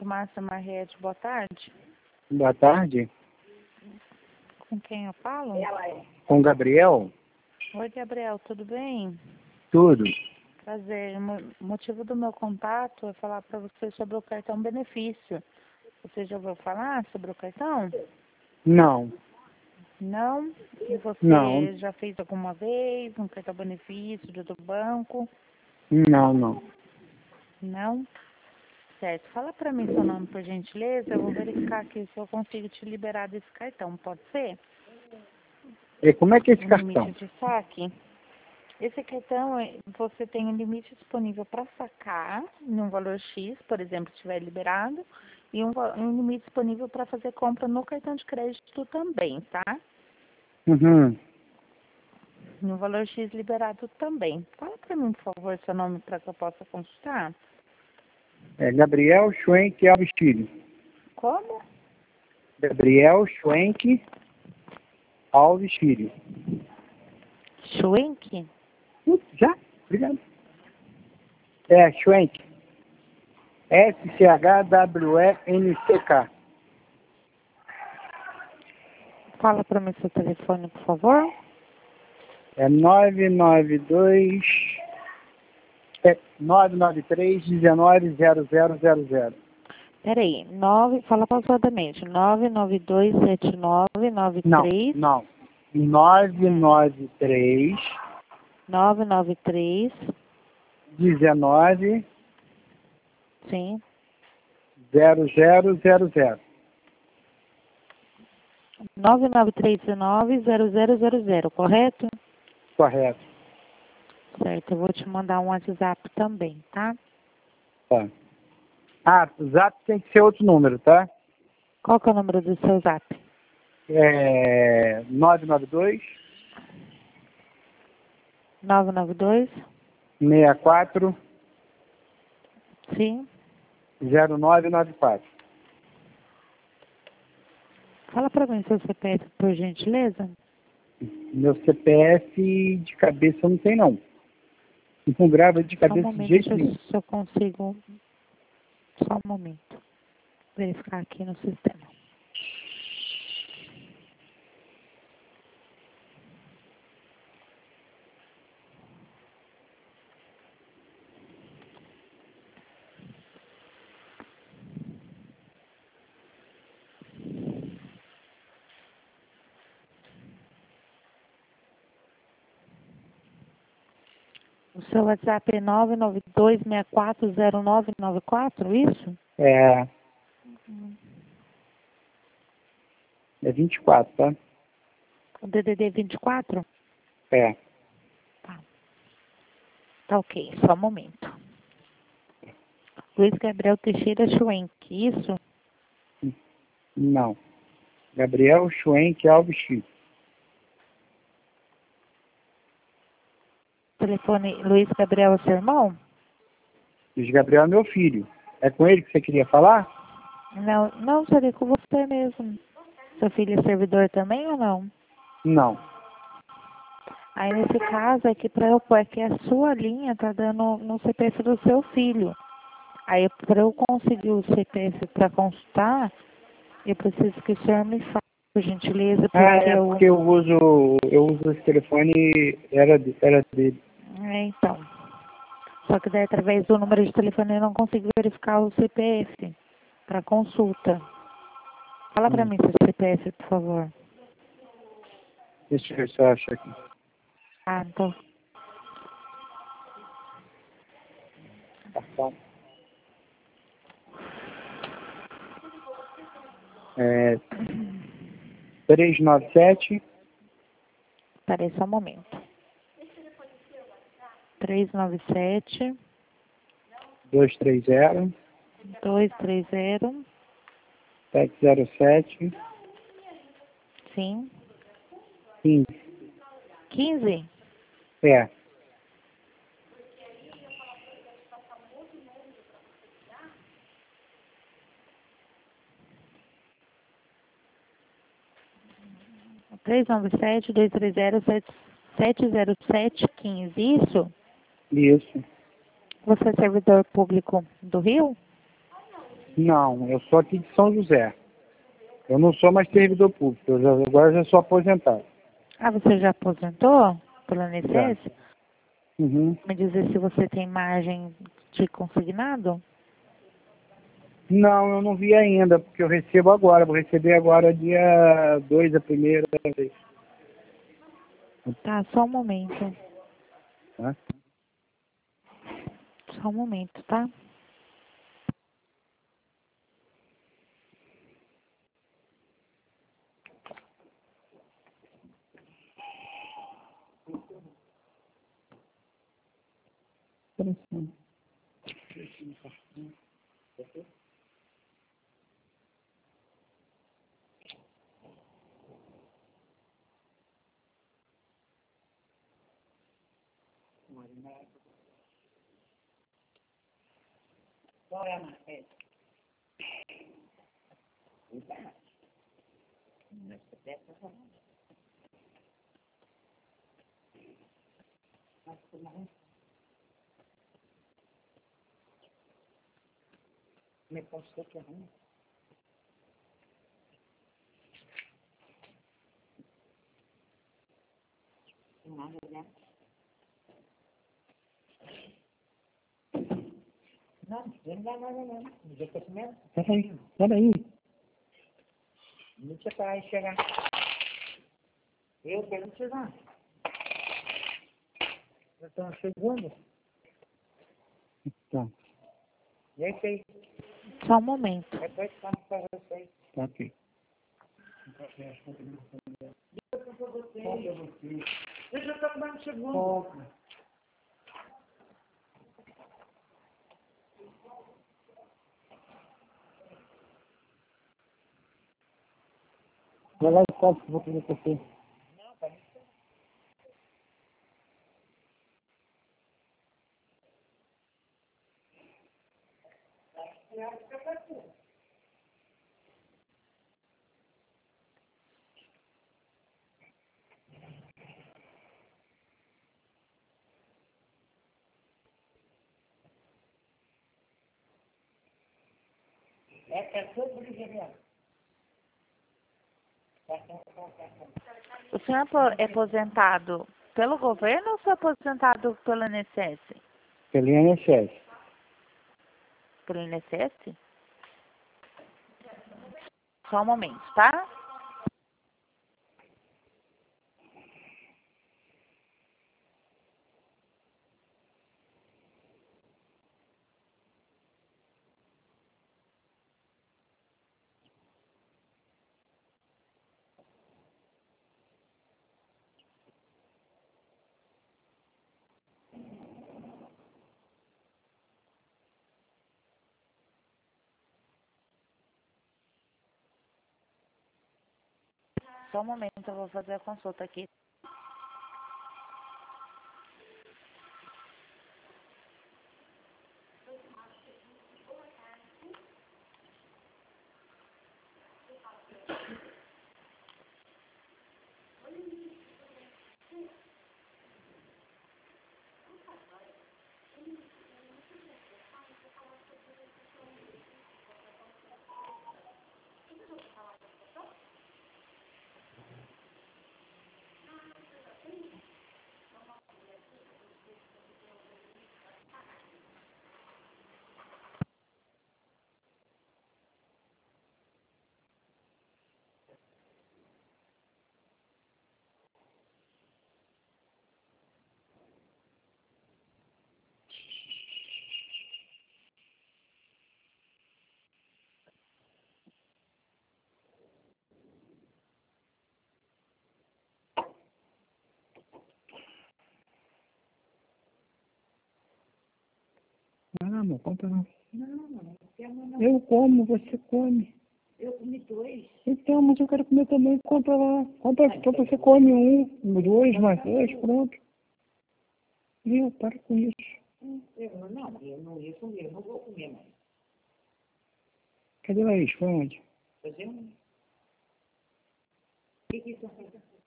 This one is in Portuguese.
Márcia Marrete, boa tarde. Boa tarde. Com quem eu falo? Com Gabriel? Oi, Gabriel, tudo bem? Tudo. Prazer. O motivo do meu contato é falar para você sobre o cartão benefício. Você já ouviu falar sobre o cartão? Não. Não? E você Não. já fez alguma vez um cartão benefício do banco? Não. Não? Certo. Fala para mim seu nome, por gentileza. Eu vou verificar aqui se eu consigo te liberar desse cartão. Pode ser? E como é que é esse Um cartão? limite de saque? Esse cartão, você tem um limite disponível para sacar em um valor X, por exemplo, se estiver liberado, e um limite disponível para fazer compra no cartão de crédito também, tá? Uhum. E um valor X liberado também. Fala para mim, por favor, seu nome para que eu possa consultar. É Gabriel Schwenk Alves Filho. Como? Gabriel Schwenk Alves Filho. Schwenk? Já? Obrigado. É, Schwenk. SCHWENCK. Fala para mim seu telefone, por favor. É 993-190000. Peraí, fala pausadamente, 9927993. Não. 993 993, 19 sim, 0000. 993190000, correto? Correto. Certo, eu vou te mandar um WhatsApp também, tá? Tá. Ah, o zap tem que ser outro número, tá? Qual que é o número do seu zap? É 992 992, 64 sim. 0994. Fala pra mim seu CPF, por gentileza. Meu CPF de cabeça eu não tenho, não. Não grava de Só um cabeça de momento, jeito deixa eu nenhum. ver se eu consigo. Só um momento. Verificar aqui no sistema. O seu WhatsApp é 992640994, isso? É 24, tá? O DDD 24? É. Tá. Tá ok, só um momento. Luiz Gabriel Teixeira Schwenk, isso? Não. Gabriel Schwenk Alves Filho. Telefone Luiz Gabriel é seu irmão? Luiz Gabriel é meu filho. É com ele que você queria falar? Não, seria com você mesmo. Seu filho é servidor também ou não? Não. Aí nesse caso é que para eu pôr que a sua linha tá dando no CPF do seu filho. Aí para eu conseguir o CPF para consultar, eu preciso que o senhor me fale, por gentileza, porque Porque eu uso esse telefone, era dele. então. Só que daí através do número de telefone eu não consigo verificar o CPF para consulta. Fala para mim seu CPF, por favor. Deixa eu ver se eu acho aqui. Ah, então. Cartão. É 397 Peraí só um momento. 397 230 230 707 sim 15. 15. É. Três nove sete dois três zero 70715. Isso? Isso. Você é servidor público do Rio? Não, eu sou aqui de São José. Eu não sou mais servidor público, agora já sou aposentado. Ah, você já aposentou pela Já. INSS? Uhum. Me dizer se você tem margem de consignado? Não, eu não vi ainda, porque eu recebo agora. Vou receber agora dia 2, a primeira vez. Tá, só um momento. Tá? Só um momento, tá? Peraí. Não vai chegar. Eu quero chegar. Já estão chegando. Tá, E aí, fez? Só um momento. Depois falo para vocês. tá aqui. Eu já estou dando segundo. Vai lá e faz que eu vou fazer com você. É tudo brincadeira. O senhor é aposentado pelo governo ou foi aposentado pelo INSS? Pelo INSS. Pelo INSS? Só um momento, tá? Só um momento, eu vou fazer a consulta aqui. Ah, não, compra não. Não quero não. Eu como, você come. Eu comi 2. Então, mas eu quero comer também. Compra lá. Compra, então você come dois, mais dois, pronto. Viu? Para com isso. Eu não ia comer, eu não vou comer mais. Cadê a Laís? Foi onde? Fazer um. O que estão fazendo?